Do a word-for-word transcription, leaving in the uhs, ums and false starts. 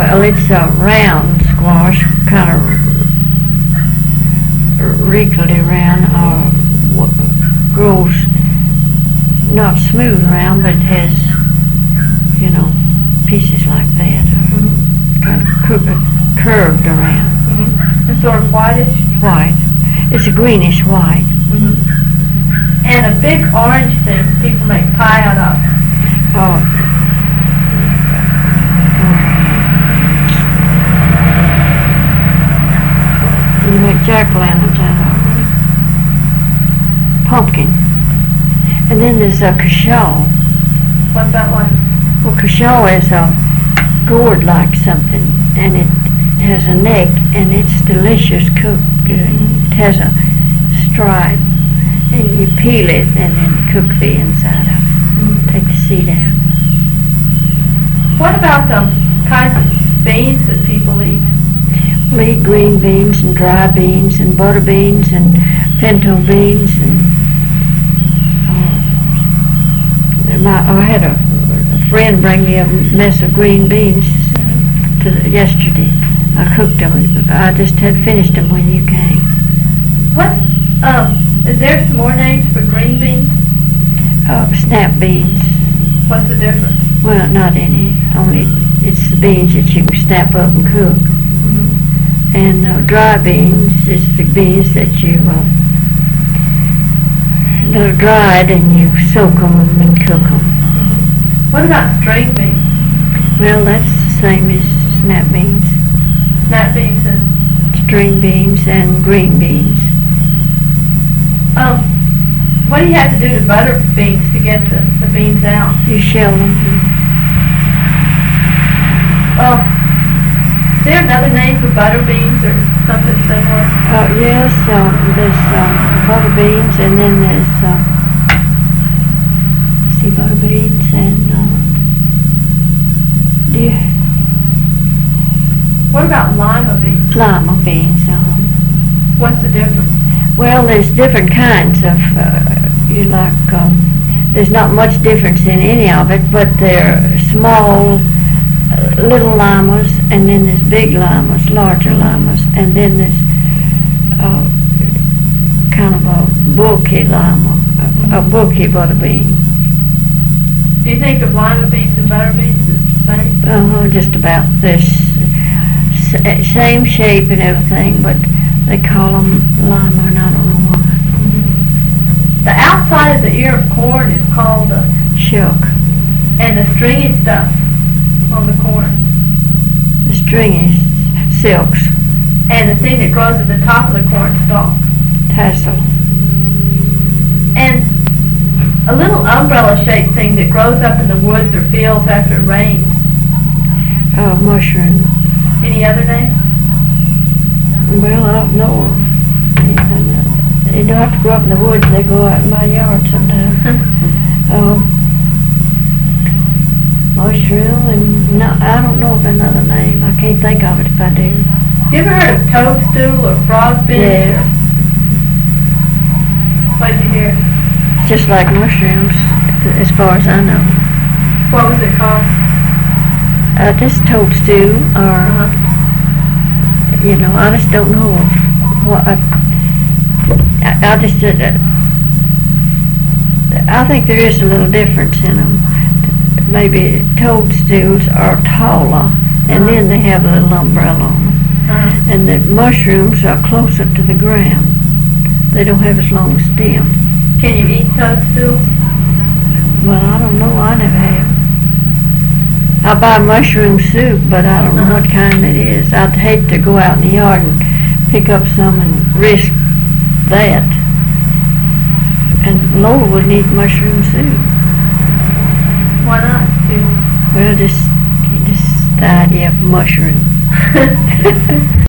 Well, it's a round squash, kind of wrinkly round, or w- grows not smooth round, but it has, you know, pieces like that, or Mm-hmm. kind of cur- curved around. Mm-hmm. It's sort of whitish. White. It's a greenish white. Mm-hmm. And a big orange thing people make pie out of. Oh. You make jack-o'-lanterns out of it. Pumpkin. And then there's a cachal. What's that one? Well, cachal is a gourd like something, and it has a neck, and it's delicious cooked good. It has a stripe, and you peel it and then cook the inside of it. Mm-hmm. Take the seed out. What about the kinds of beans that people eat? We eat green beans and dry beans and butter beans and pinto beans and uh, my, I had a, a friend bring me a mess of green beans Mm-hmm. to the, yesterday. I cooked them. I just had finished them when you came. What's, um, is there some more names for green beans? Uh, snap beans. What's the difference? Well, not any. Only it's the beans that you can snap up and cook. Mm-hmm. And uh, dry beans is the beans that you uh, they're dried and you soak them and cook them. Mm-hmm. What about string beans? Well, that's the same as snap beans, Snap beans and, string beans, and green beans. um, what do you have to do to butter beans to get the, the beans out? You shell them. Oh, is there another name for butter beans or something similar? Uh, yes, um, there's um, butter beans, and then there's uh, see butter beans and uh, yeah, What about lima beans? lima beans. Um, What's the difference? Well, there's different kinds of, uh, you like, um, there's not much difference in any of it, but they're small, uh, little limas, and then there's big limas, larger limas, and then there's uh, kind of a bulky lima, a, a bulky butter bean. Do you think of lima beans and butter beans as the same? Uh, just about this, s- same shape and everything, but they call them lima, and I don't know why. The outside of the ear of corn is called the, Shuck. and the stringy stuff on the corn. The stringy silks, And the thing that grows at the top of the corn stalk. tassel. And a little umbrella-shaped thing that grows up in the woods or fields after it rains. Uh, mushroom. Any other name? Well, I don't know. They don't have to go up in the woods. They go out in my yard sometimes. uh, mushroom and no, I don't know of another name. I can't think of it if I do. You ever heard of toadstool or frog bench? Yeah. What did you hear? It's just like mushrooms, as far as I know. What was it called? Uh, just toadstool, or Uh-huh. you know, I just don't know of what. I, I, I just, uh, I think there is a little difference in them. Maybe toadstools are taller, and Uh-huh. then they have a little umbrella on them. Uh-huh. And the mushrooms are closer to the ground. They don't have as long a stem. Can you eat toadstools? Well, I don't know. I never have. I buy mushroom soup, but I don't know what kind it is. I'd hate to go out in the yard and pick up some and risk that. And Lola would eat mushroom soup. Why not? Well, just, just the idea of mushroom.